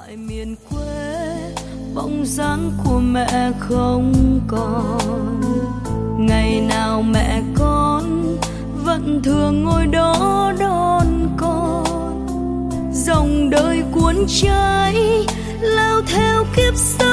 lại miền quê, bóng dáng của mẹ không còn. Ngày nào mẹ con vẫn thường ngồi đó đón con. Dòng đời cuốn trái lao theo kiếp sống